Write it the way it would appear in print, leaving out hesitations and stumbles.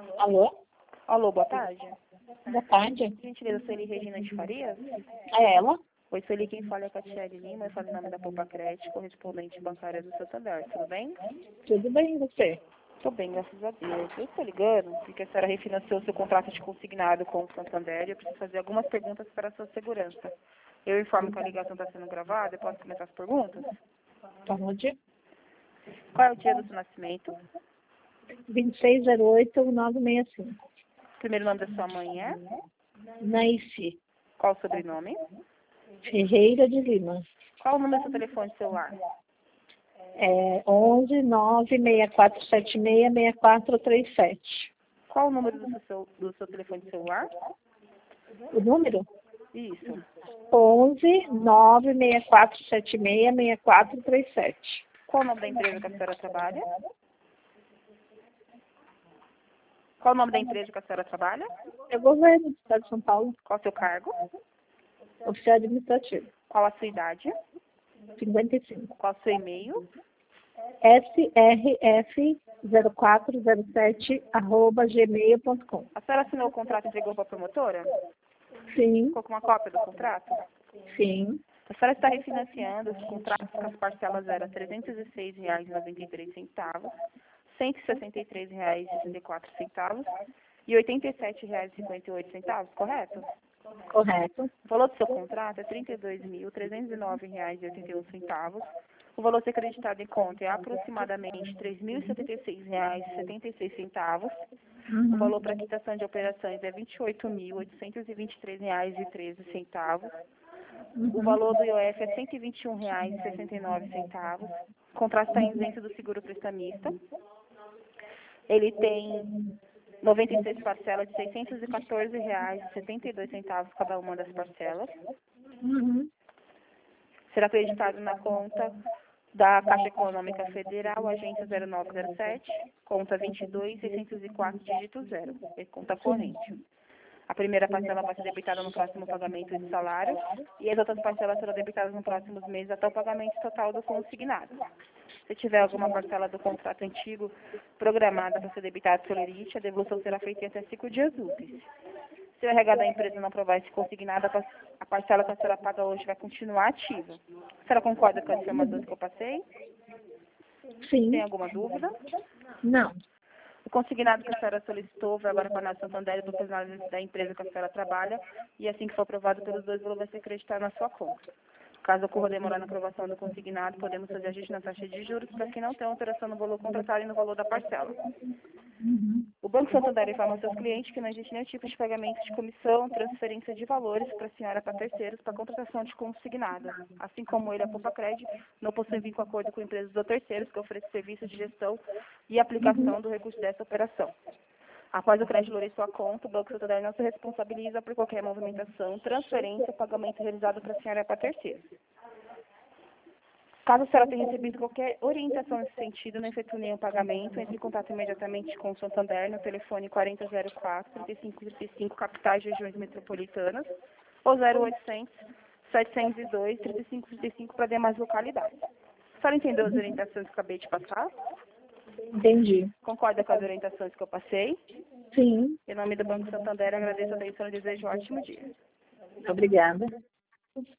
Alô? Alô, boa tarde. Boa tarde. Gentileza, Sueli Regina de Farias? É ela? Oi, Sueli, quem fala é a Catiele Lima, eu falo em nome da Poupa Crédito, correspondente bancária do Santander, tudo bem? Tudo bem, e você? Tô bem, graças a Deus. Eu estou ligando porque a senhora refinanciou seu contrato de consignado com o Santander e eu preciso fazer algumas perguntas para a sua segurança. Eu informo que a ligação está sendo gravada, eu posso começar as perguntas? Pode. Qual é o dia do seu nascimento? 2608-965. Primeiro nome da sua mãe é? Naici. Qual o sobrenome? Ferreira de Lima. Qual o número do seu telefone celular? É 11-96476-6437. Qual o número do seu telefone celular? O número? Isso. 11-96476-6437. Qual o nome da empresa que a senhora trabalha? Qual o nome da empresa que a senhora trabalha? É o governo do Estado de São Paulo. Qual o seu cargo? Oficial administrativo. Qual a sua idade? 55. Qual o seu e-mail? srf0407@gmail.com. A senhora assinou o contrato e entregou para a promotora? Sim, Ficou com uma cópia do contrato? sim. A senhora está refinanciando os contratos com as parcelas eram R$ 306,93, R$ 163,64 e R$ 87,58, correto? Correto. O valor do seu contrato é R$ 32.309,81. O valor a ser acreditado em conta é aproximadamente R$ 3.076,76. O valor para quitação de operações é R$ 28.823,13. O valor do IOF é R$ 121,69. O contrato está isento do seguro prestamista. Ele tem 96 parcelas de R$ 614,72 cada uma das parcelas. Será acreditado na conta da Caixa Econômica Federal, agência 0907, conta 22.604, dígito 0, é conta corrente. A primeira parcela vai ser debitada no próximo pagamento de salário e as outras parcelas serão debitadas nos próximos meses até o pagamento total do consignado. Se tiver alguma parcela do contrato antigo programada para ser debitada pelo elite, a devolução será feita em até 5 dias úteis. Se o RH da empresa não aprovar esse consignado, a parcela que a senhora paga hoje vai continuar ativa. A senhora concorda com as informações que eu passei? Sim. Tem alguma dúvida? Não. O consignado que a senhora solicitou vai agora para a Santander e para o personal da empresa que a senhora trabalha e assim que for aprovado pelos dois, o valor vai ser acreditado na sua conta. Caso ocorra demora na aprovação do consignado, podemos fazer ajuste na taxa de juros para que não tenha alteração no valor contratado e no valor da parcela. O Banco Santander informa aos seus clientes que não existe nenhum tipo de pagamento de comissão, transferência de valores para a senhora para terceiros para contratação de consignada. Assim como ele, a Poupa Crédito, não possui vínculo acordo com empresas ou terceiros que oferecem serviços de gestão e aplicação do recurso dessa operação. Após o crédito lourir sua conta, o Banco Santander não se responsabiliza por qualquer movimentação, transferência ou pagamento realizado para a senhora e para terceiros. Caso a senhora tenha recebido qualquer orientação nesse sentido, não efetue nenhum pagamento, entre em contato imediatamente com o Santander no telefone 4004-3535, capitais e regiões metropolitanas, ou 0800-702-3535 para demais localidades. A senhora entendeu as orientações que eu acabei de passar? Entendi. Concorda com as orientações que eu passei? Sim. Em nome do Banco Santander, agradeço a atenção e desejo um ótimo dia. Obrigada.